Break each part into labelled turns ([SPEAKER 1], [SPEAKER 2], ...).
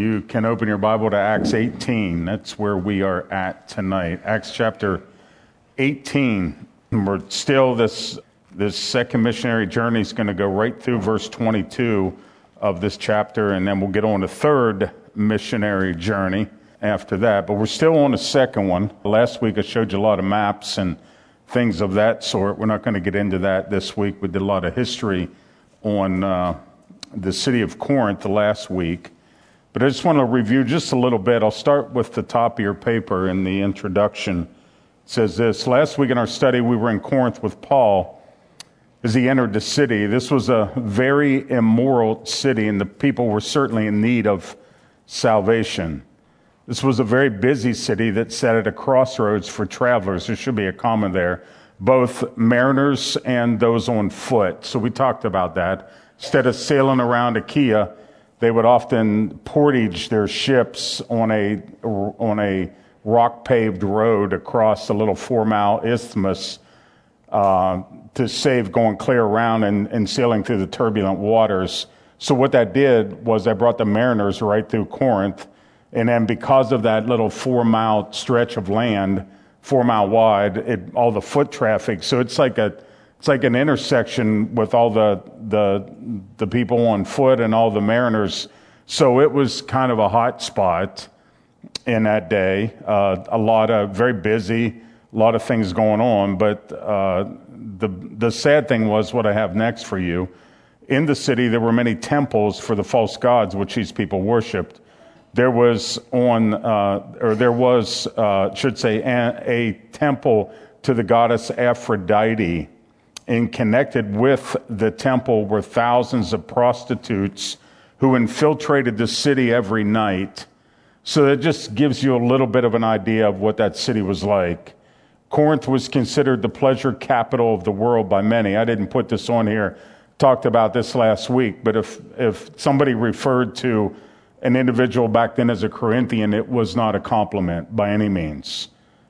[SPEAKER 1] You can open your Bible to Acts 18. That's where we are at tonight. Acts chapter 18. We're still, this second missionary journey is going to go right through verse 22 of this chapter, and then we'll get on the third missionary journey after that. But we're still on the second one. Last week I showed you a lot of maps and things of that sort. We're not going to get into that this week. We did a lot of history on the city of Corinth the last week. But I just want to review just a little bit. I'll start with the top of your paper in the introduction. It says this: last week in our study, we were in Corinth with Paul as he entered the city. This was a very immoral city, and the people were certainly in need of salvation. This was a very busy city that sat at a crossroads for travelers. There should be a comma there. Both mariners and those on foot. So we talked about that. Instead of sailing around Achaia, they would often portage their ships on a rock-paved road across a little 4-mile isthmus to save going clear around and sailing through the turbulent waters. So what that did was that brought the mariners right through Corinth, and then because of that little 4-mile stretch of land, 4-mile wide, all the foot traffic. So it's like an intersection with all the people on foot and all the mariners. So it was kind of a hot spot in that day. Very busy, a lot of things going on. But the sad thing was what I have next for you. In the city, there were many temples for the false gods which these people worshipped. There was a temple to the goddess Aphrodite. And connected with the temple were thousands of prostitutes who infiltrated the city every night. So that just gives you a little bit of an idea of what that city was like. Corinth was considered the pleasure capital of the world by many. I didn't put this on here, talked about this last week, but if somebody referred to an individual back then as a Corinthian, it was not a compliment by any means.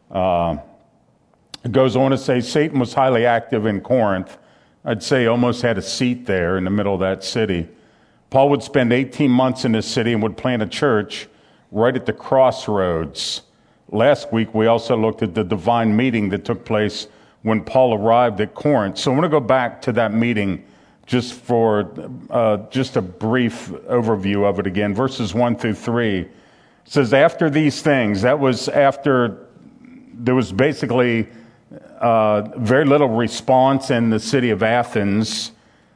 [SPEAKER 1] It goes on to say Satan was highly active in Corinth. I'd say almost had a seat there in the middle of that city. Paul would spend 18 months in this city and would plant a church right at the crossroads. Last week, we also looked at the divine meeting that took place when Paul arrived at Corinth. So I want to go back to that meeting just for just a brief overview of it again. Verses 1 through 3. It says, after these things, that was after there was basically very little response in the city of Athens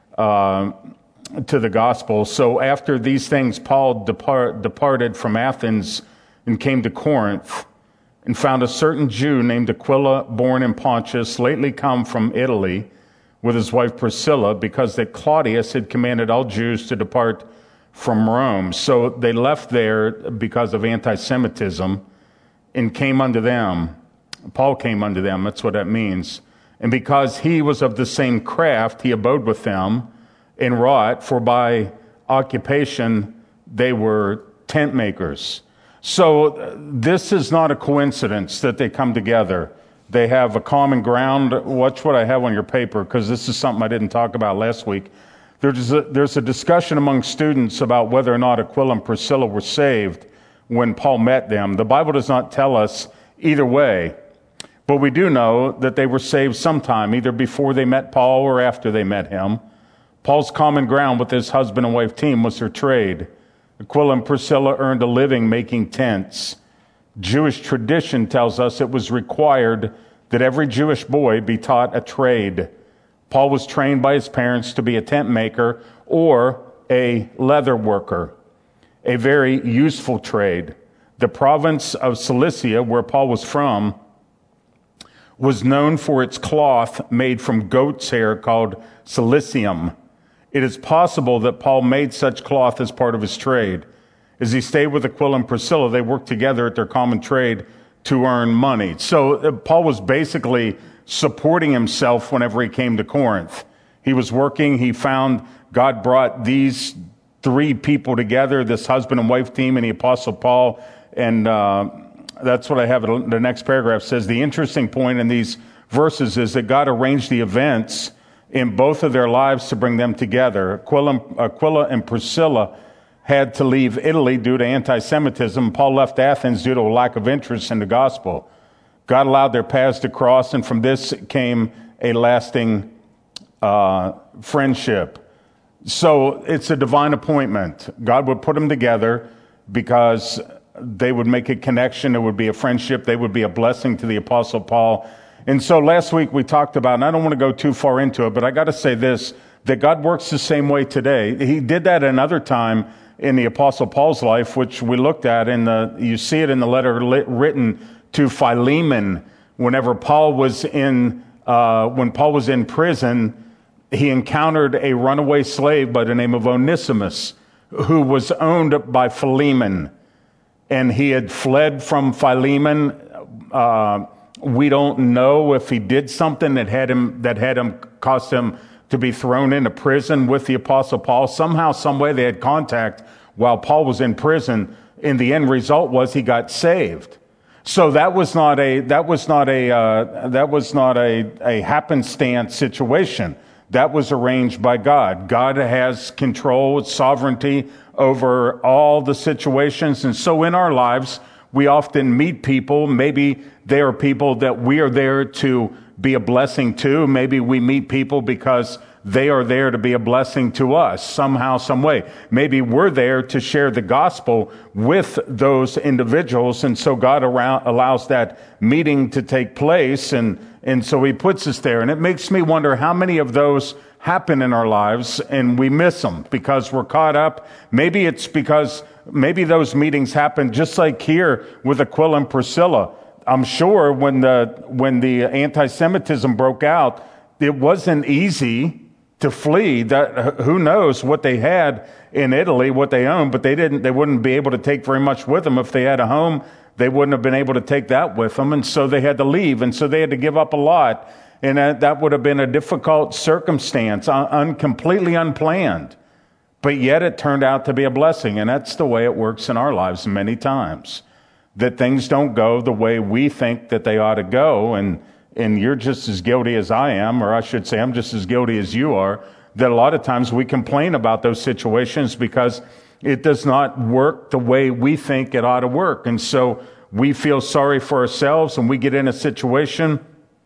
[SPEAKER 1] to the gospel. So after these things, Paul departed from Athens and came to Corinth and found a certain Jew named Aquila, born in Pontus, lately come from Italy, with his wife Priscilla, because that Claudius had commanded all Jews to depart from Rome. So they left there because of anti-Semitism and came unto them. Paul came unto them, that's what that means. And because he was of the same craft, he abode with them and wrought, for by occupation they were tent makers. So this is not a coincidence that they come together. They have a common ground. Watch what I have on your paper, because this is something I didn't talk about last week. There's a discussion among students about whether or not Aquila and Priscilla were saved when Paul met them. The Bible does not tell us either way. But we do know that they were saved sometime, either before they met Paul or after they met him. Paul's common ground with his husband and wife team was their trade. Aquila and Priscilla earned a living making tents. Jewish tradition tells us it was required that every Jewish boy be taught a trade. Paul was trained by his parents to be a tent maker or a leather worker, a very useful trade. The province of Cilicia, where Paul was from, was known for its cloth made from goat's hair called cilicium. It is possible that Paul made such cloth as part of his trade. As he stayed with Aquila and Priscilla, they worked together at their common trade to earn money. So Paul was basically supporting himself whenever he came to Corinth. He was working. He found God brought these three people together, this husband and wife team and the Apostle Paul, and that's what I have. The next paragraph says, the interesting point in these verses is that God arranged the events in both of their lives to bring them together. Aquila and Priscilla had to leave Italy due to anti-Semitism. Paul left Athens due to a lack of interest in the gospel. God allowed their paths to cross, and from this came a lasting friendship. So it's a divine appointment. God would put them together because they would make a connection. It would be a friendship. They would be a blessing to the Apostle Paul. And so last week we talked about, and I don't want to go too far into it, but I got to say this, that God works the same way today. He did that another time in the Apostle Paul's life, which we looked at you see it in the letter written to Philemon. Whenever Paul was when Paul was in prison, he encountered a runaway slave by the name of Onesimus, who was owned by Philemon. And he had fled from Philemon. We don't know if he did something that had him caused him to be thrown into prison with the Apostle Paul. Somehow, some way, they had contact while Paul was in prison. And the end result was he got saved. So that was not a happenstance situation. That was arranged by God. God has control, sovereignty over all the situations. And so in our lives, we often meet people. Maybe they are people that we are there to be a blessing to. Maybe we meet people because they are there to be a blessing to us somehow, some way. Maybe we're there to share the gospel with those individuals. And so God allows that meeting to take place. And so he puts us there. And it makes me wonder how many of those happen in our lives and we miss them because we're caught up. Maybe it's because maybe those meetings happen just like here with Aquila and Priscilla. I'm sure when the anti-Semitism broke out, it wasn't easy to flee. Who knows what they had in Italy, what they owned, but they wouldn't be able to take very much with them. If they had a home, they wouldn't have been able to take that with them. And so they had to leave. And so they had to give up a lot. And that would have been a difficult circumstance, completely unplanned. But yet it turned out to be a blessing. And that's the way it works in our lives many times. That things don't go the way we think that they ought to go. And you're just as guilty as I am, or I should say I'm just as guilty as you are, that a lot of times we complain about those situations because it does not work the way we think it ought to work. And so we feel sorry for ourselves and we get in a situation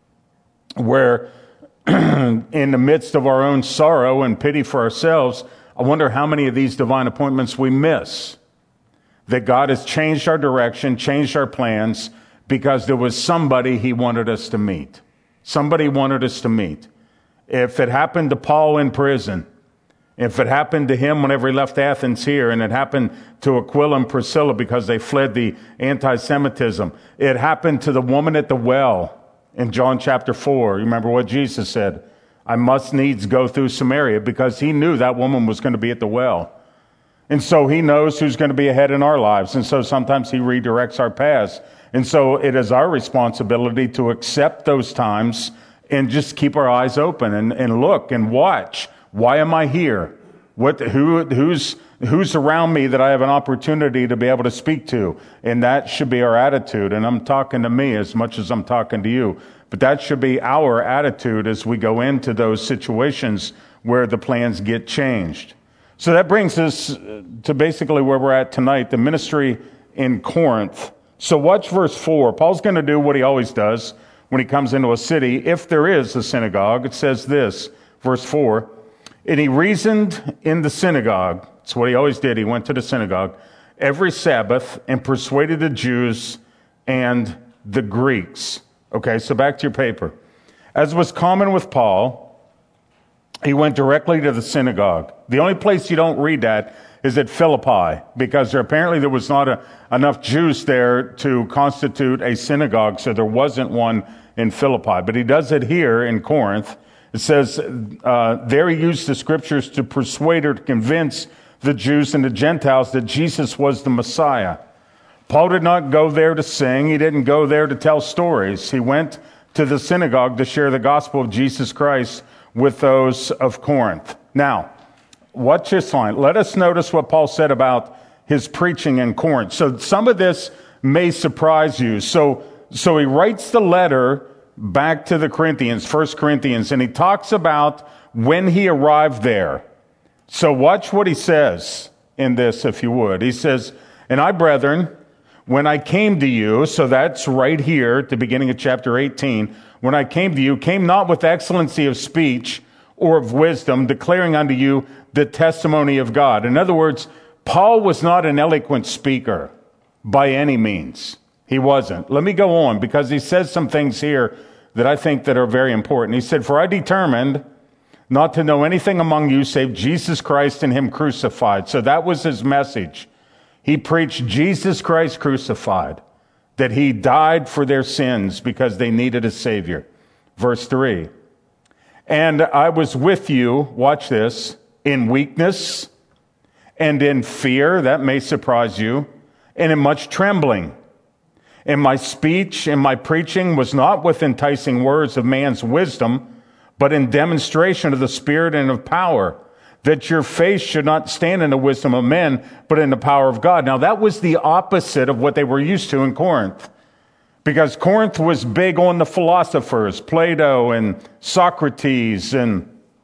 [SPEAKER 1] where in the midst of our own sorrow and pity for ourselves, I wonder how many of these divine appointments we miss. That God has changed our direction, changed our plans, because there was somebody he wanted us to meet. Somebody wanted us to meet. If it happened to Paul in prison, if it happened to him whenever he left Athens here, and it happened to Aquila and Priscilla because they fled the anti-Semitism, it happened to the woman at the well in John chapter 4. You remember what Jesus said? I must needs go through Samaria, because he knew that woman was going to be at the well. And so he knows who's going to be ahead in our lives. And so sometimes he redirects our paths. And so it is our responsibility to accept those times and just keep our eyes open and look and watch. Why am I here? Who's around me that I have an opportunity to be able to speak to? And that should be our attitude. And I'm talking to me as much as I'm talking to you. But that should be our attitude as we go into those situations where the plans get changed. So that brings us to basically where we're at tonight, the ministry in Corinth. So watch verse 4. Paul's going to do what he always does when he comes into a city, if there is a synagogue. It says this, verse 4, and he reasoned in the synagogue. That's what he always did. He went to the synagogue every Sabbath and persuaded the Jews and the Greeks. Okay, so back to your paper. As was common with Paul, he went directly to the synagogue. The only place you don't read that is at Philippi, because there was not enough Jews there to constitute a synagogue, so there wasn't one in Philippi. But he does it here in Corinth. It says, there he used the scriptures to persuade or to convince the Jews and the Gentiles that Jesus was the Messiah. Paul did not go there to sing. He didn't go there to tell stories. He went to the synagogue to share the gospel of Jesus Christ with those of Corinth. Now, watch this line. Let us notice what Paul said about his preaching in Corinth. So some of this may surprise you. So he writes the letter back to the Corinthians, 1 Corinthians, and he talks about when he arrived there. So watch what he says in this, if you would. He says, "And I, brethren, when I came to you," so that's right here at the beginning of chapter 18, "when I came to you, came not with excellency of speech or of wisdom, declaring unto you the testimony of God." In other words, Paul was not an eloquent speaker by any means. He wasn't. Let me go on, because he says some things here that I think that are very important. He said, "For I determined not to know anything among you save Jesus Christ and him crucified." So that was his message. He preached Jesus Christ crucified, that he died for their sins because they needed a Savior. Verse 3, "And I was with you," watch this, "in weakness and in fear," that may surprise you, "and in much trembling. And my speech and my preaching was not with enticing words of man's wisdom, but in demonstration of the Spirit and of power, that your faith should not stand in the wisdom of men, but in the power of God." Now that was the opposite of what they were used to in Corinth, because Corinth was big on the philosophers, Plato and Socrates. And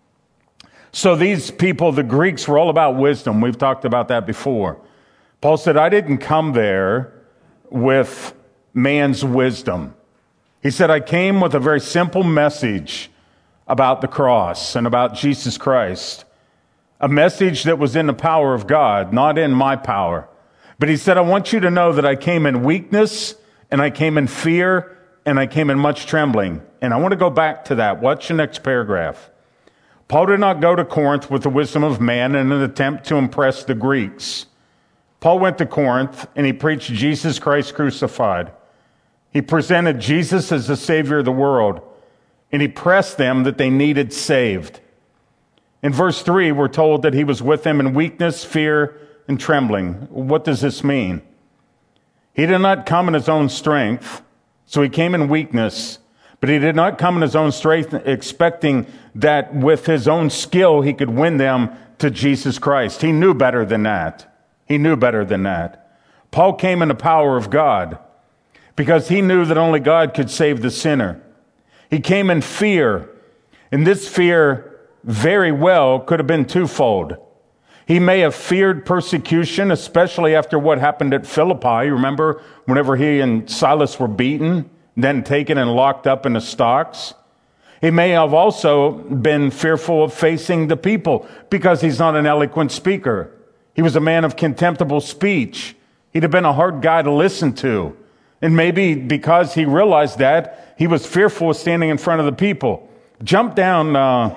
[SPEAKER 1] so these people, the Greeks, were all about wisdom. We've talked about that before. Paul said, "I didn't come there with man's wisdom." He said, "I came with a very simple message about the cross and about Jesus Christ. A message that was in the power of God, not in my power." But he said, "I want you to know that I came in weakness, and I came in fear, and I came in much trembling." And I want to go back to that. Watch the next paragraph. Paul did not go to Corinth with the wisdom of man in an attempt to impress the Greeks. Paul went to Corinth and he preached Jesus Christ crucified. He presented Jesus as the Savior of the world, and he pressed them that they needed saved. In verse 3, we're told that he was with them in weakness, fear, and trembling. What does this mean? He did not come in his own strength, so he came in weakness, but he did not come in his own strength expecting that with his own skill he could win them to Jesus Christ. He knew better than that. He knew better than that. Paul came in the power of God because he knew that only God could save the sinner. He came in fear, and this fear very well could have been twofold. He may have feared persecution, especially after what happened at Philippi. Remember, whenever he and Silas were beaten, then taken and locked up in the stocks. He may have also been fearful of facing the people because he's not an eloquent speaker. He was a man of contemptible speech. He'd have been a hard guy to listen to. And maybe because he realized that, he was fearful of standing in front of the people. Jump down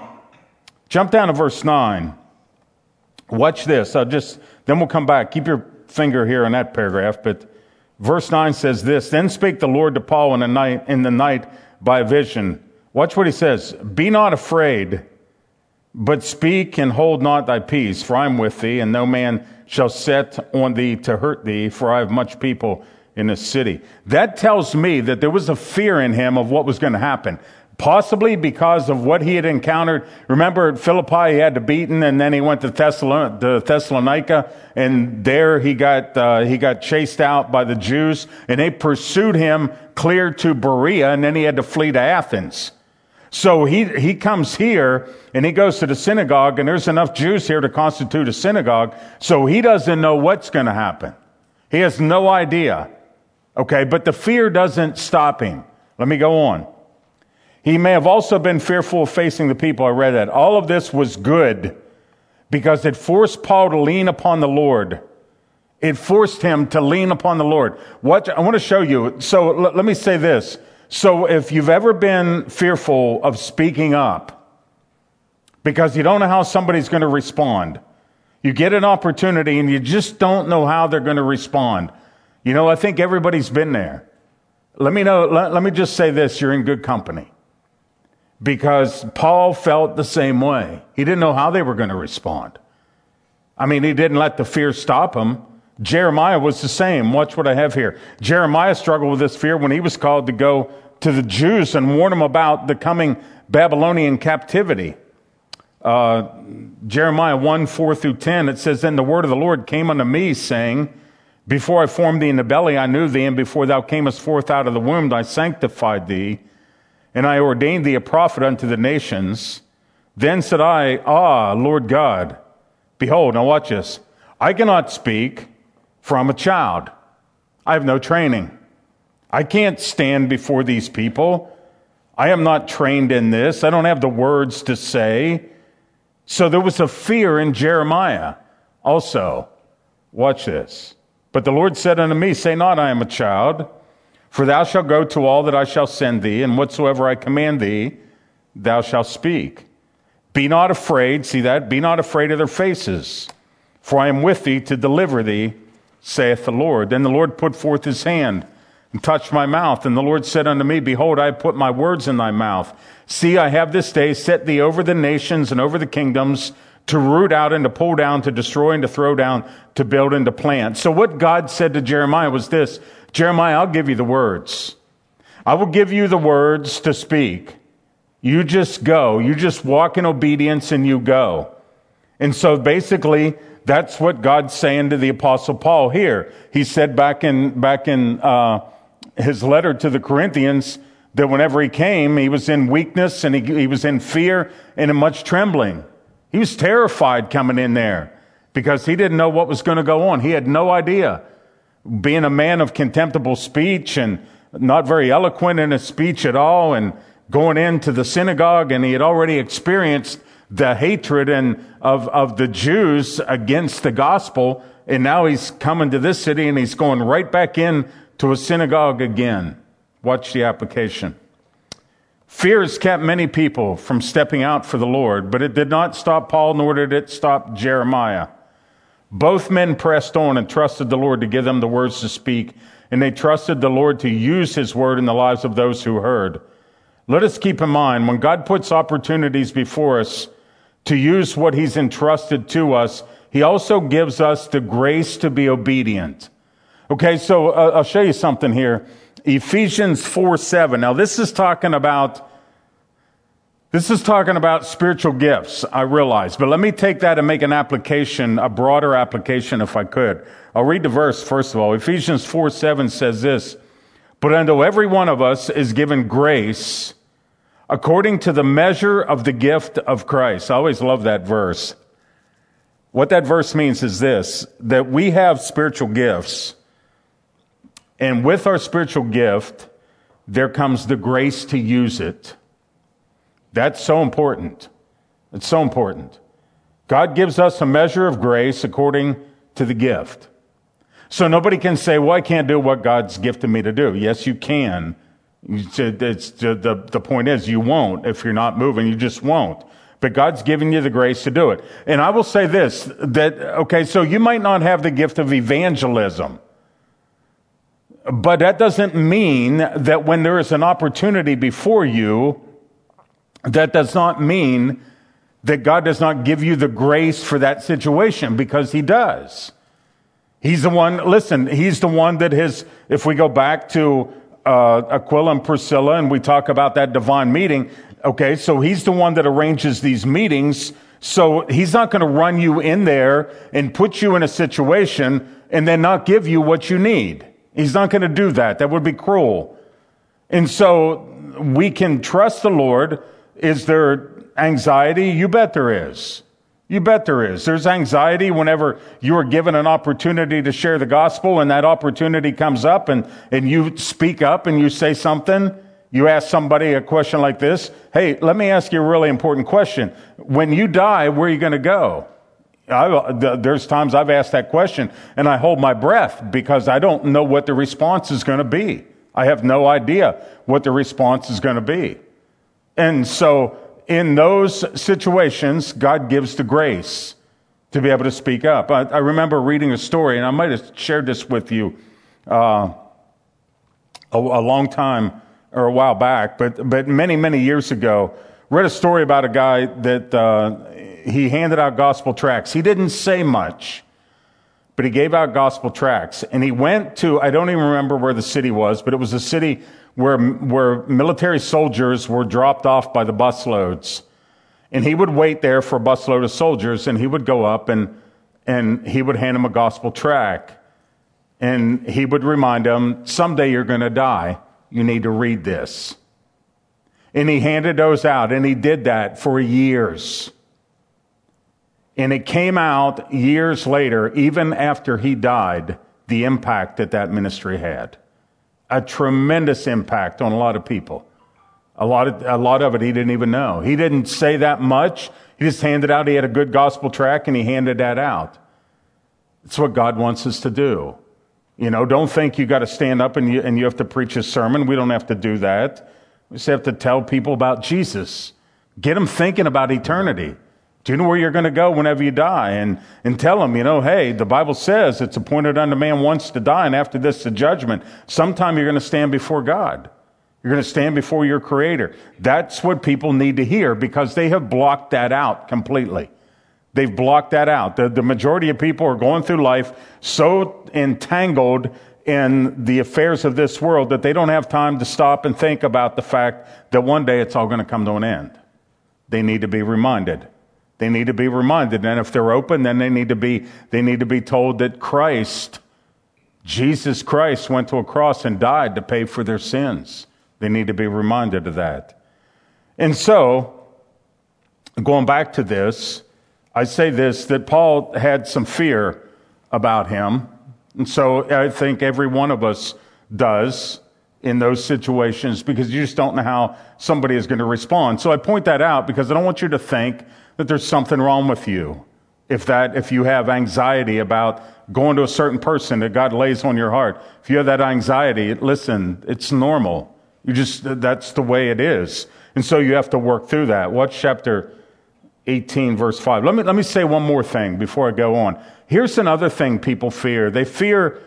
[SPEAKER 1] to verse 9. Watch this. Then we'll come back. Keep your finger here on that paragraph. But verse 9 says this, "Then spake the Lord to Paul in the night by a vision." Watch what he says. "Be not afraid, but speak and hold not thy peace, for I am with thee, and no man shall set on thee to hurt thee, for I have much people in this city." That tells me that there was a fear in him of what was going to happen. Possibly because of what he had encountered. Remember at Philippi, he had to beaten, and then he went to Thessalonica, and there he got chased out by the Jews, and they pursued him clear to Berea, and then he had to flee to Athens. So he comes here, and he goes to the synagogue, and there's enough Jews here to constitute a synagogue, so he doesn't know what's going to happen. He has no idea. Okay, but the fear doesn't stop him. Let me go on. He may have also been fearful of facing the people. I read that. All of this was good because it forced Paul to lean upon the Lord. It forced him to lean upon the Lord. I want to show you. So let me say this. So if you've ever been fearful of speaking up because you don't know how somebody's going to respond, you get an opportunity and you just don't know how they're going to respond. You know, I think everybody's been there. Let me just say this. You're in good company. Because Paul felt the same way. He didn't know how they were going to respond. I mean, he didn't let the fear stop him. Jeremiah was the same. Watch what I have here. Jeremiah struggled with this fear when he was called to go to the Jews and warn them about the coming Babylonian captivity. Jeremiah 1:4-10, it says, "Then the word of the Lord came unto me, saying, Before I formed thee in the belly, I knew thee, and before thou camest forth out of the womb, I sanctified thee. And I ordained thee a prophet unto the nations. Then said I, Lord God, behold," now watch this, I cannot speak, for I'm a child. I have no training. I can't stand before these people. I am not trained in this. I don't have the words to say. So there was a fear in Jeremiah also. Watch this. But the Lord said unto me, say not, I am a child, for thou shalt go to all that I shall send thee, and whatsoever I command thee, thou shalt speak. Be not afraid, see that? Be not afraid of their faces, for I am with thee to deliver thee, saith the Lord. Then the Lord put forth his hand and touched my mouth. And the Lord said unto me, behold, I have put my words in thy mouth. See, I have this day set thee over the nations and over the kingdoms, to root out and to pull down, to destroy and to throw down, to build and to plant. So what God said to Jeremiah was this: Jeremiah, I'll give you the words. I will give you the words to speak. You just go. You just walk in obedience and you go. And so basically, that's what God's saying to the Apostle Paul here. He said back in his letter to the Corinthians that whenever he came, he was in weakness and he was in fear and in much trembling. He was terrified coming in there because he didn't know what was going to go on. He had no idea. Being a man of contemptible speech and not very eloquent in his speech at all, and going into the synagogue, and he had already experienced the hatred of the Jews against the gospel, and now he's coming to this city and he's going right back in to a synagogue again. Watch the application. Fear has kept many people from stepping out for the Lord, but it did not stop Paul, nor did it stop Jeremiah. Both men pressed on and trusted the Lord to give them the words to speak, and they trusted the Lord to use his word in the lives of those who heard. Let us keep in mind, when God puts opportunities before us to use what he's entrusted to us, he also gives us the grace to be obedient. Okay, so I'll show you something here. Ephesians 4:7. Now this is talking about spiritual gifts, I realize. But let me take that and make an application, a broader application if I could. I'll read the verse first of all. Ephesians 4:7 says this: but unto every one of us is given grace according to the measure of the gift of Christ. I always love that verse. What that verse means is this: that we have spiritual gifts. And with our spiritual gift, there comes the grace to use it. That's so important. It's so important. God gives us a measure of grace according to the gift. So nobody can say, well, I can't do what God's gifted me to do. Yes, you can. The point is, you won't. If you're not moving, you just won't. But God's given you the grace to do it. And I will say this, so you might not have the gift of evangelism. But that doesn't mean that when there is an opportunity before you, that does not mean that God does not give you the grace for that situation, because he does. He's the one, listen, he's the one that if we go back to Aquila and Priscilla and we talk about that divine meeting, okay, so he's the one that arranges these meetings. So he's not going to run you in there and put you in a situation and then not give you what you need. He's not going to do that. That would be cruel. And so we can trust the Lord. Is there anxiety? You bet there is. You bet there is. There's anxiety whenever you are given an opportunity to share the gospel and that opportunity comes up and you speak up and you say something. You ask somebody a question like this. Hey, let me ask you a really important question. When you die, where are you going to go? There's times I've asked that question and I hold my breath because I don't know what the response is going to be. I have no idea what the response is going to be. And so in those situations, God gives the grace to be able to speak up. I remember reading a story, and I might have shared this with you a long time or a while back, but many, many years ago, read a story about a guy that he handed out gospel tracts. He didn't say much, but he gave out gospel tracts. And he went to, I don't even remember where the city was, but it was a city where military soldiers were dropped off by the busloads. And he would wait there for a busload of soldiers, and he would go up and he would hand them a gospel tract. And he would remind them, someday you're going to die. You need to read this. And he handed those out, and he did that for years. And it came out years later, even after he died, the impact that that ministry had. A tremendous impact on a lot of people. A lot of it he didn't even know. He didn't say that much. He just handed out, he had a good gospel tract and he handed that out. It's what God wants us to do. You know, don't think you got to stand up and you have to preach a sermon. We don't have to do that. We just have to tell people about Jesus. Get them thinking about eternity. Do you know where you're going to go whenever you die? And tell them, you know, hey, the Bible says it's appointed unto man once to die, and after this the judgment. Sometime you're going to stand before God. You're going to stand before your Creator. That's what people need to hear because they have blocked that out completely. They've blocked that out. The majority of people are going through life so entangled in the affairs of this world that they don't have time to stop and think about the fact that one day it's all going to come to an end. They need to be reminded. They need to be reminded. And if they're open, then they need to be told that Jesus Christ went to a cross and died to pay for their sins. They need to be reminded of that. And so, going back to this, I say this, that Paul had some fear about him. And so I think every one of us does in those situations because you just don't know how somebody is going to respond. So I point that out because I don't want you to think that there's something wrong with you. If you have anxiety about going to a certain person that God lays on your heart, if you have that anxiety, listen, it's normal. That's the way it is. And so you have to work through that. Watch chapter 18, verse 5. Let me say one more thing before I go on. Here's another thing people fear. They fear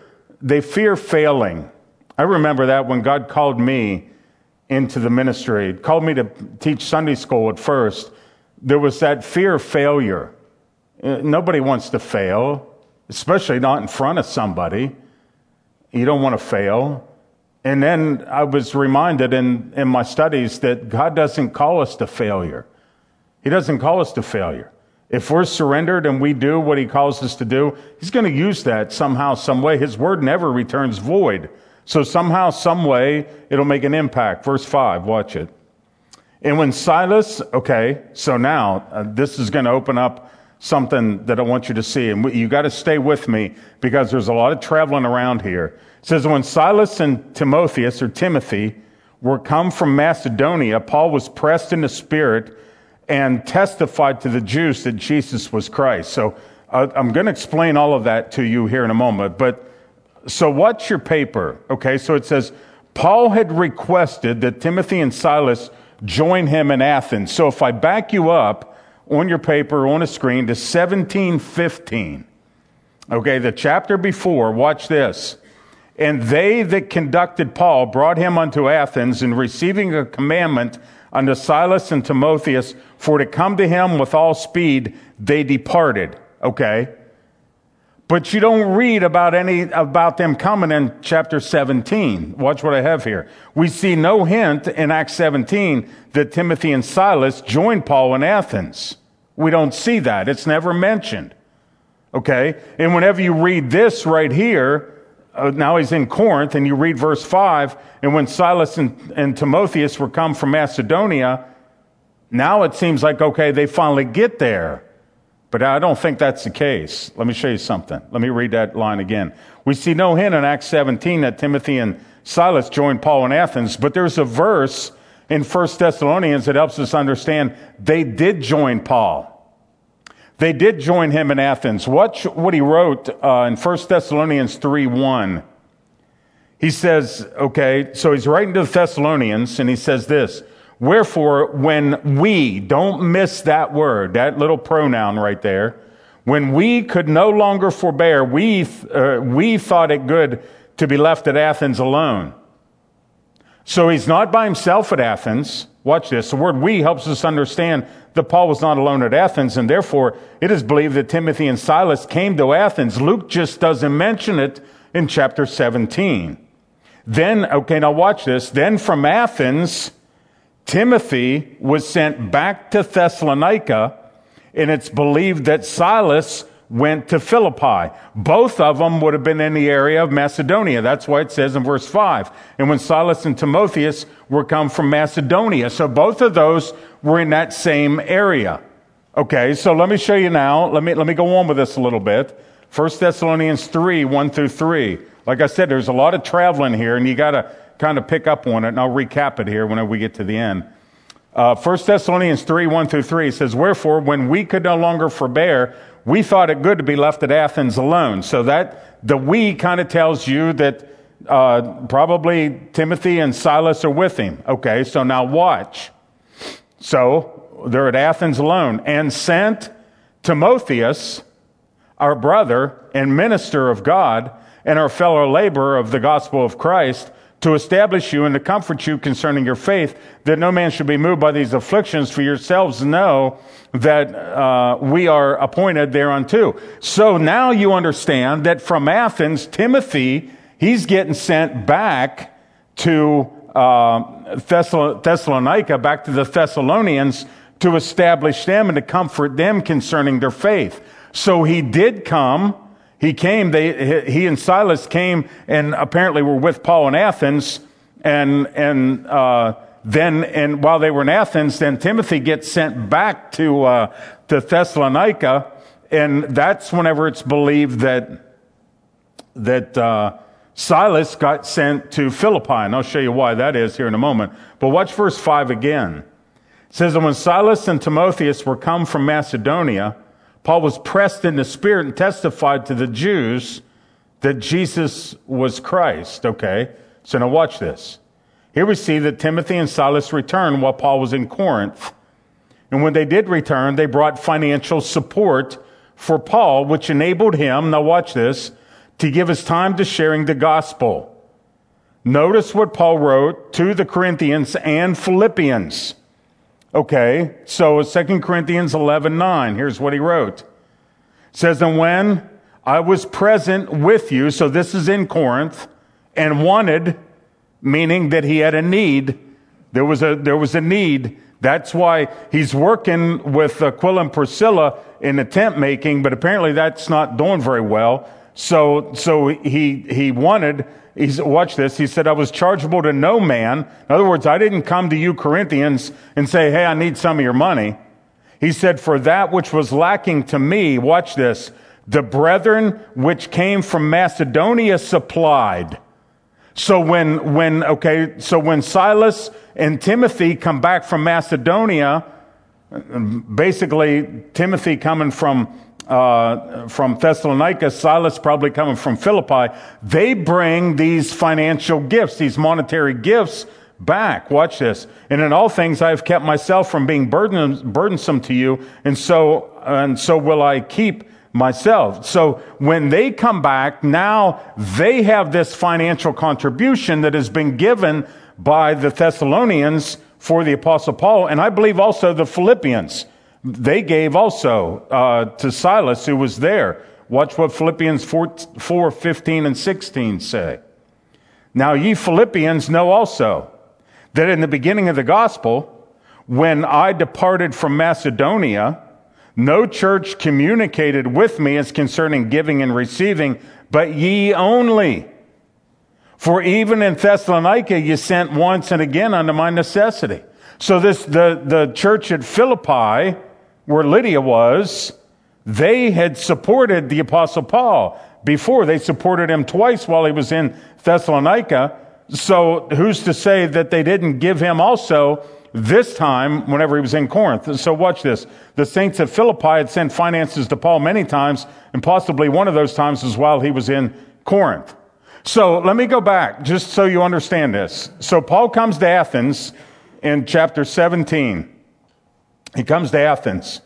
[SPEAKER 1] failing. I remember that when God called me into the ministry, called me to teach Sunday school at first, there was that fear of failure. Nobody wants to fail, especially not in front of somebody. You don't want to fail. And then I was reminded in my studies that God doesn't call us to failure. He doesn't call us to failure. If we're surrendered and we do what he calls us to do, he's going to use that somehow, some way. His word never returns void. So somehow, some way, it'll make an impact. Verse 5, watch it. And when Silas, okay, so now this is going to open up something that I want you to see. And you got to stay with me because there's a lot of traveling around here. It says, when Silas and Timothy were come from Macedonia, Paul was pressed in the spirit and testified to the Jews that Jesus was Christ. So I'm going to explain all of that to you here in a moment. But so what's your paper? Okay, so it says, Paul had requested that Timothy and Silas join him in Athens. So if I back you up on your paper, on a screen, to 17:15. Okay, the chapter before, watch this. And they that conducted Paul brought him unto Athens, and receiving a commandment unto Silas and Timotheus for to come to him with all speed, they departed. Okay. But you don't read about them coming in chapter 17. Watch what I have here. We see no hint in Acts 17 that Timothy and Silas joined Paul in Athens. We don't see that. It's never mentioned. Okay? And whenever you read this right here, now he's in Corinth, and you read verse 5, and when Silas and Timotheus were come from Macedonia, now it seems like, okay, they finally get there. But I don't think that's the case. Let me show you something. Let me read that line again. We see no hint in Acts 17 that Timothy and Silas joined Paul in Athens, but there's a verse in 1 Thessalonians that helps us understand they did join Paul. They did join him in Athens. Watch what he wrote in 1 Thessalonians 3:1. He says, okay, so he's writing to the Thessalonians, and he says this, wherefore, when we, don't miss that word, that little pronoun right there, when we could no longer forbear, we thought it good to be left at Athens alone. So he's not by himself at Athens. Watch this. The word we helps us understand that Paul was not alone at Athens, and therefore it is believed that Timothy and Silas came to Athens. Luke just doesn't mention it in chapter 17. Then, okay, now watch this. Then from Athens, Timothy was sent back to Thessalonica, and it's believed that Silas went to Philippi. Both of them would have been in the area of Macedonia. That's why it says in verse 5, and when Silas and Timotheus were come from Macedonia. So both of those were in that same area. Okay, so let me show you now. Let me go on with this a little bit. 1 Thessalonians 3, 1 through 3. Like I said, there's a lot of traveling here, and you got to kind of pick up on it, and I'll recap it here whenever we get to the end. 1 Thessalonians 3, 1 through 3 says, "Wherefore, when we could no longer forbear, we thought it good to be left at Athens alone." So that, the "we" kind of tells you that probably Timothy and Silas are with him. Okay, so now watch. So they're at Athens alone. "And sent Timotheus, our brother and minister of God, and our fellow laborer of the gospel of Christ, to establish you and to comfort you concerning your faith, that no man should be moved by these afflictions, for yourselves know that we are appointed thereunto." So now you understand that from Athens, Timothy, he's getting sent back to Thessalonica, back to the Thessalonians, to establish them and to comfort them concerning their faith. So he did come. He came. He and Silas came, and apparently were with Paul in Athens. And while they were in Athens, then Timothy gets sent back to Thessalonica, and that's whenever it's believed that Silas got sent to Philippi, and I'll show you why that is here in a moment. But watch verse 5 again. It says, "And when Silas and Timotheus were come from Macedonia, Paul was pressed in the spirit and testified to the Jews that Jesus was Christ." Okay, so now watch this. Here we see that Timothy and Silas returned while Paul was in Corinth. And when they did return, they brought financial support for Paul, which enabled him, now watch this, to give his time to sharing the gospel. Notice what Paul wrote to the Corinthians and Philippians. Okay, so 2 Corinthians 11:9, here's what he wrote. It says, "And when I was present with you," so this is in Corinth, "and wanted," meaning that he had a need. There was a need. That's why he's working with Aquila and Priscilla in the tent making, but apparently that's not doing very well. So he wanted, watch this, he said, "I was chargeable to no man." In other words, I didn't come to you Corinthians and say, "Hey, I need some of your money." He said, "For that which was lacking to me," watch this, "the brethren which came from Macedonia supplied." So when Silas and Timothy come back from Macedonia, basically Timothy coming from Thessalonica, Silas probably coming from Philippi, they bring these financial gifts, these monetary gifts back. Watch this. "And in all things I have kept myself from being burdensome to you, and so will I keep myself." So when they come back, now they have this financial contribution that has been given by the Thessalonians for the Apostle Paul, and I believe also the Philippians. They gave also to Silas, who was there. Watch what Philippians 4:15 and 16 say. "Now ye Philippians know also that in the beginning of the gospel, when I departed from Macedonia, no church communicated with me as concerning giving and receiving, but ye only. For even in Thessalonica ye sent once and again unto my necessity." So the church at Philippi, where Lydia was, they had supported the Apostle Paul before. They supported him twice while he was in Thessalonica. So who's to say that they didn't give him also this time whenever he was in Corinth? So watch this. The saints at Philippi had sent finances to Paul many times, and possibly one of those times was while he was in Corinth. So let me go back just so you understand this. So Paul comes to Athens in chapter 17. He comes to Athens.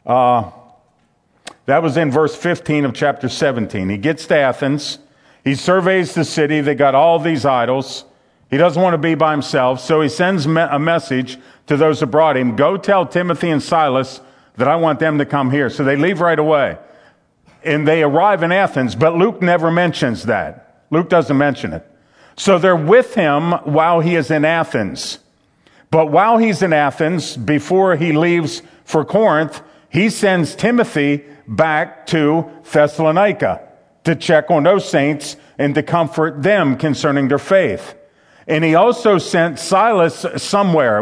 [SPEAKER 1] That was in verse 15 of chapter 17. He gets to Athens. He surveys the city. They got all these idols. He doesn't want to be by himself, so he sends a message to those who brought him. "Go tell Timothy and Silas that I want them to come here." So they leave right away. And they arrive in Athens, but Luke never mentions that. Luke doesn't mention it. So they're with him while he is in Athens. But while he's in Athens, before he leaves for Corinth, he sends Timothy back to Thessalonica to check on those saints and to comfort them concerning their faith. And he also sent Silas somewhere.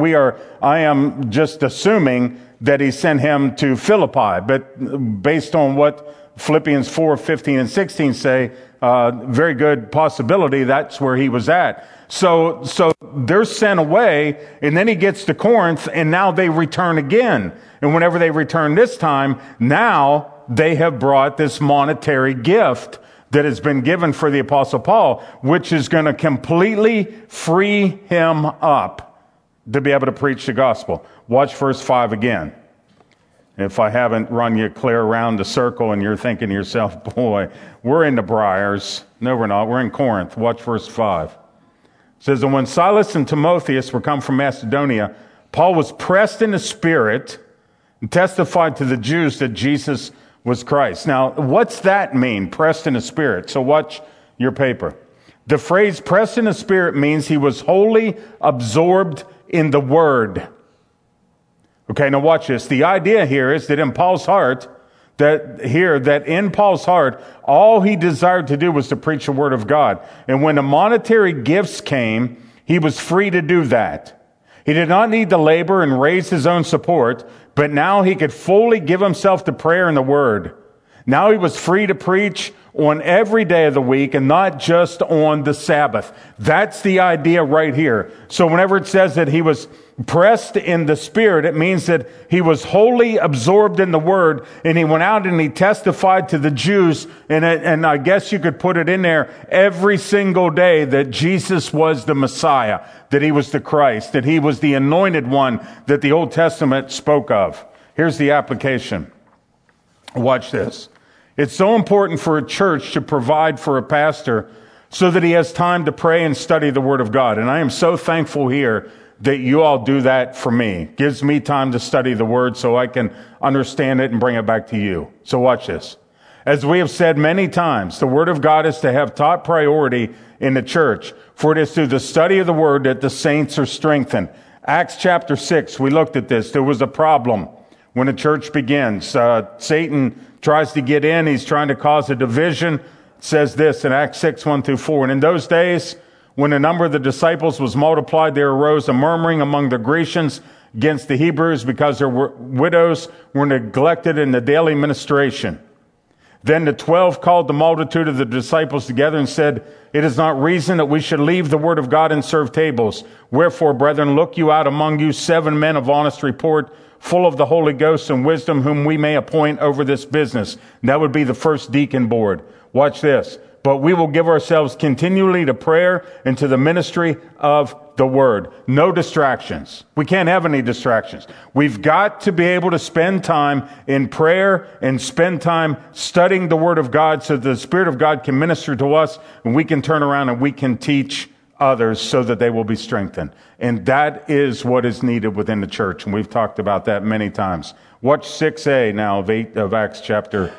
[SPEAKER 1] I am just assuming that he sent him to Philippi, but based on what Philippians 4:15 and 16 say, very good possibility that's where he was at. So they're sent away, and then he gets to Corinth, and now they return again. And whenever they return this time, now they have brought this monetary gift that has been given for the Apostle Paul, which is going to completely free him up to be able to preach the gospel. Watch verse 5 again. If I haven't run you clear around the circle and you're thinking to yourself, boy, we're in the briars. No, we're not. We're in Corinth. Watch verse 5. It says, and when Silas and Timotheus were come from Macedonia, Paul was pressed in the spirit and testified to the Jews that Jesus was Christ. Now, what's that mean, pressed in the spirit? So watch your paper. The phrase pressed in the spirit means he was wholly absorbed in the word. Okay, now watch this. The idea here is that in Paul's heart, that in Paul's heart, all he desired to do was to preach the word of God. And when the monetary gifts came, he was free to do that. He did not need to labor and raise his own support, but now he could fully give himself to prayer and the word. Now he was free to preach on every day of the week and not just on the Sabbath. That's the idea right here. So whenever it says that he was pressed in the spirit, it means that he was wholly absorbed in the word, and he went out and he testified to the Jews, and I guess you could put it in there every single day that Jesus was the Messiah, that he was the Christ, that he was the anointed one that the Old Testament spoke of. Here's the application. Watch this. It's so important for a church to provide for a pastor so that he has time to pray and study the Word of God. And I am so thankful here that you all do that for me. It gives me time to study the Word so I can understand it and bring it back to you. So watch this. As we have said many times, the Word of God is to have top priority in the church, for it is through the study of the Word that the saints are strengthened. Acts chapter 6, we looked at this. There was a problem when the church begins. Satan tries to get in. He's trying to cause a division. It says this in Acts 6, 1-4. And in those days, when the number of the disciples was multiplied, there arose a murmuring among the Grecians against the Hebrews because their widows were neglected in the daily ministration. Then the 12 called the multitude of the disciples together and said, it is not reason that we should leave the word of God and serve tables. Wherefore, brethren, look you out among you 7 men of honest report, full of the Holy Ghost and wisdom, whom we may appoint over this business. And that would be the first deacon board. Watch this. But we will give ourselves continually to prayer and to the ministry of the word. No distractions. We can't have any distractions. We've got to be able to spend time in prayer and spend time studying the word of God so the Spirit of God can minister to us and we can turn around and we can teach others so that they will be strengthened. And that is what is needed within the church. And we've talked about that many times. Watch 6a now of Acts chapter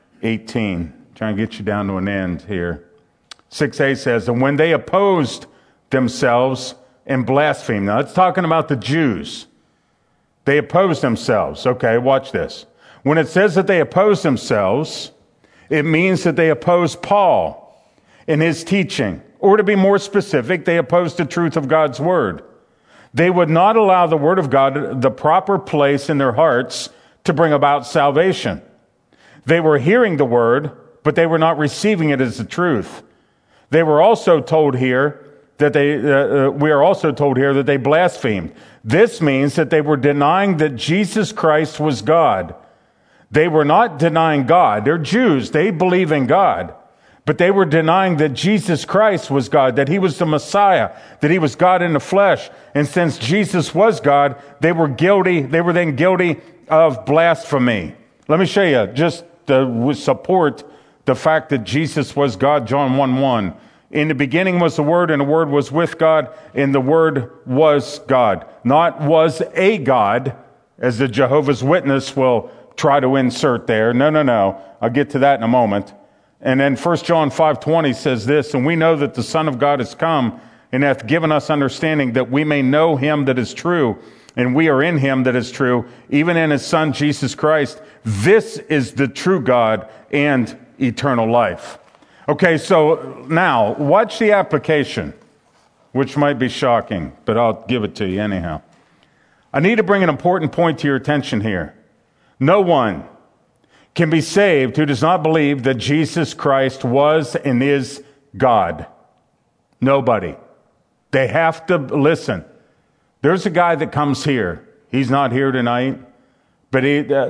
[SPEAKER 1] 18. Trying to get you down to an end here. 6a says, and when they opposed themselves and blasphemed. Now it's talking about the Jews. They opposed themselves. Okay, watch this. When it says that they opposed themselves, it means that they opposed Paul in his teaching. Or to be more specific, they opposed the truth of God's word. They would not allow the word of God the proper place in their hearts to bring about salvation. They were hearing the word, but they were not receiving it as the truth. They were also told here that we are also told here that they blasphemed. This means that they were denying that Jesus Christ was God. They were not denying God. They're Jews. They believe in God. But they were denying that Jesus Christ was God, that he was the Messiah, that he was God in the flesh. And since Jesus was God, they were then guilty of blasphemy. Let me show you just to support the fact that Jesus was God. John 1:1. In the beginning was the Word, and the Word was with God, and the Word was God. Not was a God, as the Jehovah's Witness will try to insert there. No. I'll get to that in a moment. And then 1 John 5:20 says this, and we know that the Son of God is come, and hath given us understanding that we may know him that is true, and we are in him that is true, even in his Son Jesus Christ. This is the true God and eternal life. Okay, so now, watch the application. which might be shocking, but I'll give it to you anyhow. I need to bring an important point to your attention here. No one can be saved who does not believe that Jesus Christ was and is God. Nobody. They have to listen. There's a guy that comes here. He's not here tonight, but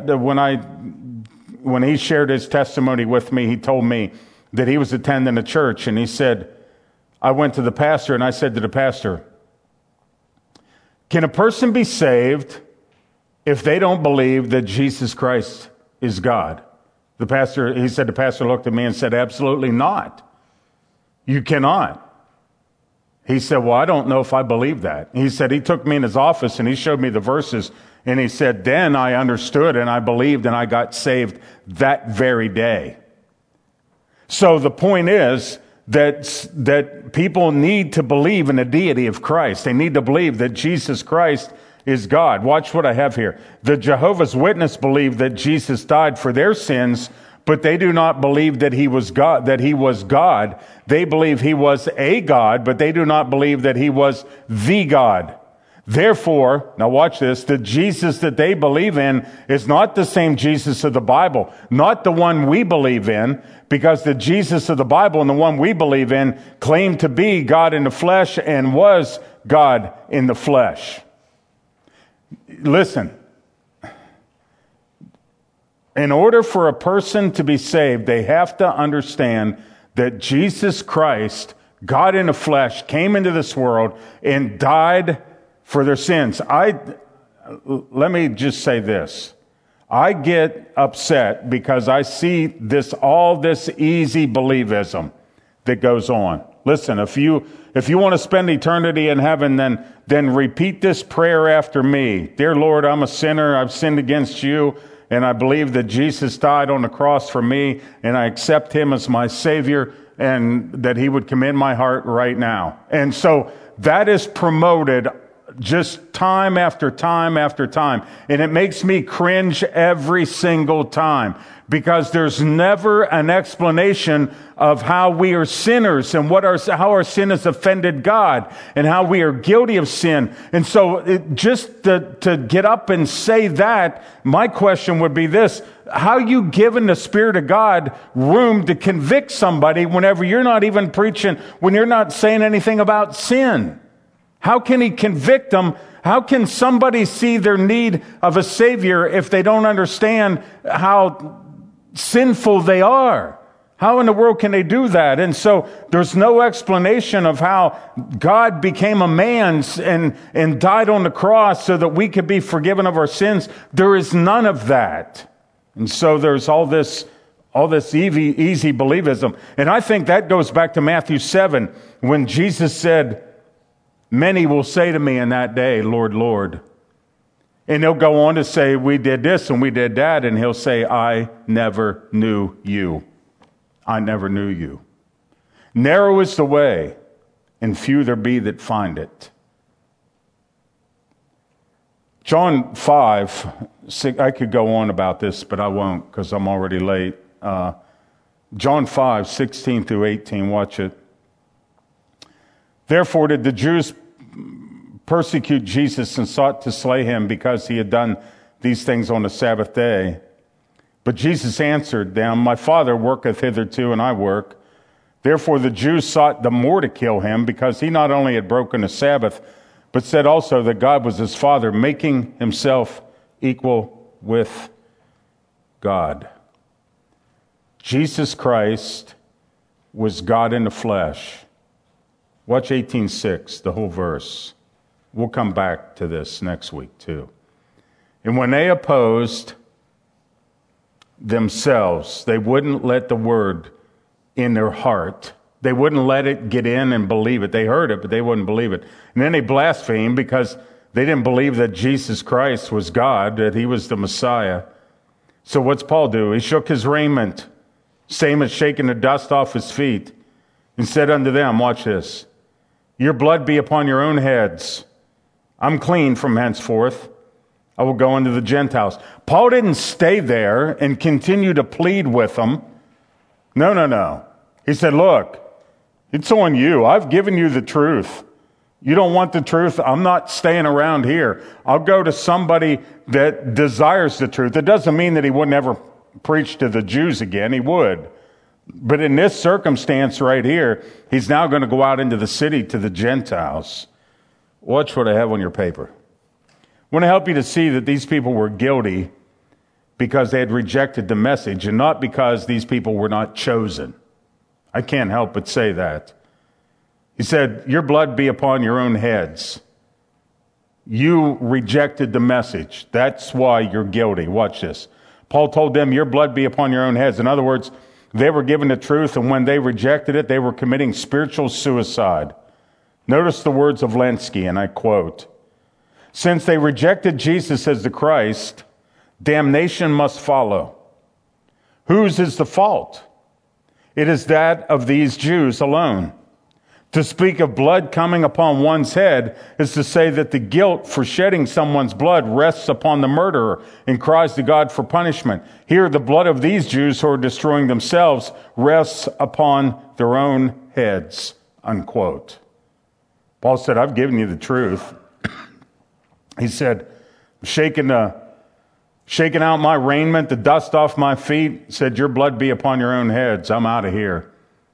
[SPEAKER 1] when he shared his testimony with me, he told me that he was attending a church, and he said, I went to the pastor and I said to the pastor, can a person be saved if they don't believe that Jesus Christ is God? The pastor looked at me and said, absolutely not. You cannot. He said, well, I don't know if I believe that. He said, he took me in his office and he showed me the verses, and he said, then I understood and I believed and I got saved that very day. So the point is that people need to believe in the deity of Christ. They need to believe that Jesus Christ is God. Watch what I have here. The Jehovah's Witnesses believe that Jesus died for their sins, but they do not believe that he was God, They believe he was a God, but they do not believe that he was the God. Therefore, now watch this, the Jesus that they believe in is not the same Jesus of the Bible, not the one we believe in, because the Jesus of the Bible and the one we believe in claim to be God in the flesh and was God in the flesh. Listen. In order for a person to be saved, they have to understand that Jesus Christ, God in the flesh, came into this world and died for their sins. Let me just say this. I get upset because I see all this easy believism that goes on. Listen, if you want to spend eternity in heaven, then repeat this prayer after me. Dear Lord, I'm a sinner. I've sinned against you. And I believe that Jesus died on the cross for me, and I accept him as my Savior, and that he would come in my heart right now. And so that is promoted just time after time after time. And it makes me cringe every single time, because there's never an explanation of how we are sinners and how our sin has offended God and how we are guilty of sin. And so just to get up and say that, my question would be this: how you given the Spirit of God room to convict somebody whenever you're not even preaching, when you're not saying anything about sin? How can he convict them? How can somebody see their need of a Savior if they don't understand how sinful they are? How in the world can they do that? And so there's no explanation of how God became a man and died on the cross so that we could be forgiven of our sins. There is none of that. And so there's all this easy believism. And I think that goes back to Matthew 7, when Jesus said, many will say to me in that day, Lord, Lord. And they'll go on to say, we did this and we did that. And he'll say, I never knew you. I never knew you. Narrow is the way, and few there be that find it. John 5, I could go on about this, but I won't because I'm already late. John 5, 16 through 18, watch it. Therefore did the Jews persecute Jesus and sought to slay him because he had done these things on the Sabbath day. But Jesus answered them, my Father worketh hitherto, and I work. Therefore the Jews sought the more to kill him, because he not only had broken the Sabbath, but said also that God was his Father, making himself equal with God. Jesus Christ was God in the flesh. Watch 18:6, the whole verse. We'll come back to this next week too. And when they opposed themselves, they wouldn't let the word in their heart. They wouldn't let it get in and believe it. They heard it, but they wouldn't believe it. And then they blasphemed because they didn't believe that Jesus Christ was God, that he was the Messiah. So what's Paul do? He shook his raiment, same as shaking the dust off his feet, and said unto them, watch this, your blood be upon your own heads. I'm clean from henceforth. I will go unto the Gentiles. Paul didn't stay there and continue to plead with them. No. He said, look, it's on you. I've given you the truth. You don't want the truth? I'm not staying around here. I'll go to somebody that desires the truth. It doesn't mean that he would never preach to the Jews again. He would. But in this circumstance right here, he's now going to go out into the city to the Gentiles. Watch what I have on your paper. I want to help you to see that these people were guilty because they had rejected the message and not because these people were not chosen. I can't help but say that. He said, your blood be upon your own heads. You rejected the message. That's why you're guilty. Watch this. Paul told them, your blood be upon your own heads. In other words, they were given the truth, and when they rejected it, they were committing spiritual suicide. Notice the words of Lenski, and I quote, since they rejected Jesus as the Christ, damnation must follow. Whose is the fault? It is that of these Jews alone. To speak of blood coming upon one's head is to say that the guilt for shedding someone's blood rests upon the murderer and cries to God for punishment. Here, the blood of these Jews who are destroying themselves rests upon their own heads, unquote. Paul said, I've given you the truth. He said, shaking out my raiment, the dust off my feet, said, your blood be upon your own heads. I'm out of here.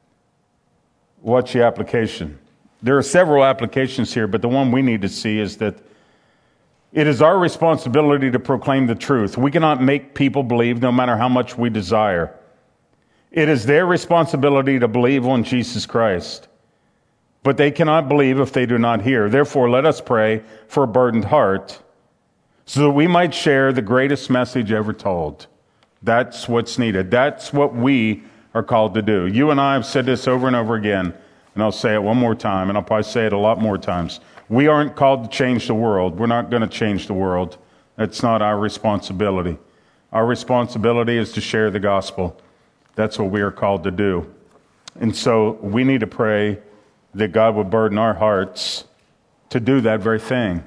[SPEAKER 1] What's the application? There are several applications here, but the one we need to see is that it is our responsibility to proclaim the truth. We cannot make people believe no matter how much we desire. It is their responsibility to believe on Jesus Christ. But they cannot believe if they do not hear. Therefore, let us pray for a burdened heart so that we might share the greatest message ever told. That's what's needed. That's what we are called to do. You and I have said this over and over again, and I'll say it one more time, and I'll probably say it a lot more times. We aren't called to change the world. We're not going to change the world. That's not our responsibility. Our responsibility is to share the gospel. That's what we are called to do. And so we need to pray that God would burden our hearts to do that very thing.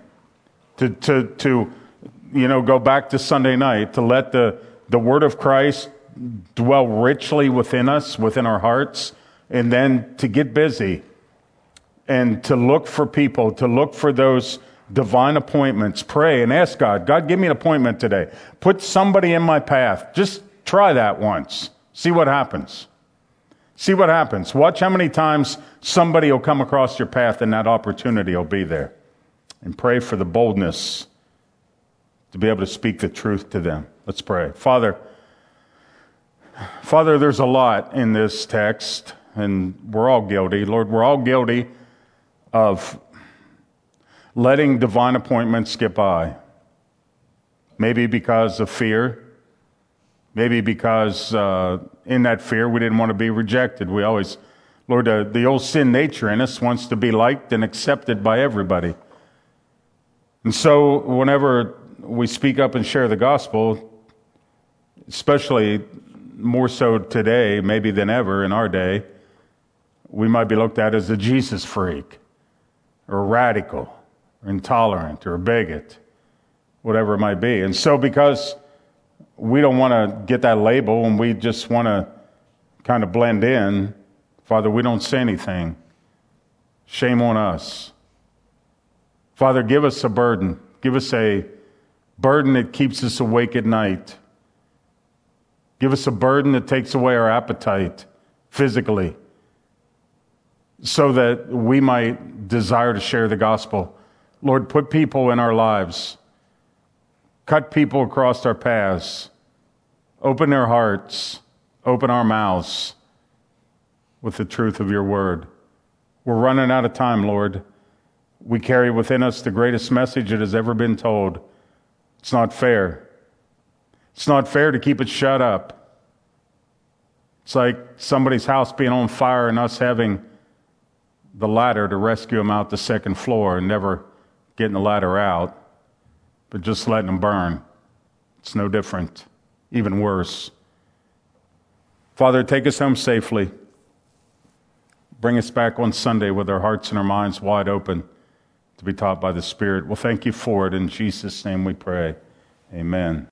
[SPEAKER 1] To go back to Sunday night, to let the word of Christ dwell richly within us, within our hearts, and then to get busy and to look for people, to look for those divine appointments. Pray and ask God, give me an appointment today. Put somebody in my path. Just try that once. See what happens. See what happens. Watch how many times somebody will come across your path and that opportunity will be there. And pray for the boldness to be able to speak the truth to them. Let's pray. Father, there's a lot in this text, and we're all guilty. Lord, we're all guilty of letting divine appointments skip by. Maybe because of fear. Maybe because in that fear we didn't want to be rejected. We always, Lord, the old sin nature in us wants to be liked and accepted by everybody. And so whenever we speak up and share the gospel, especially more so today, maybe than ever in our day, we might be looked at as a Jesus freak, or a radical, or intolerant, or a bigot, whatever it might be. And so because we don't want to get that label and we just want to kind of blend in, Father, we don't say anything. Shame on us. Father, give us a burden. Give us a burden that keeps us awake at night. Give us a burden that takes away our appetite physically so that we might desire to share the gospel. Lord, put people in our lives. Cut people across our paths. Open their hearts. Open our mouths with the truth of your word. We're running out of time, Lord. We carry within us the greatest message that has ever been told. It's not fair. It's not fair to keep it shut up. It's like somebody's house being on fire and us having the ladder to rescue them out the second floor and never getting the ladder out, but just letting them burn. It's no different, even worse. Father, take us home safely. Bring us back on Sunday with our hearts and our minds wide open to be taught by the Spirit. Well, thank you for it. In Jesus' name we pray. Amen.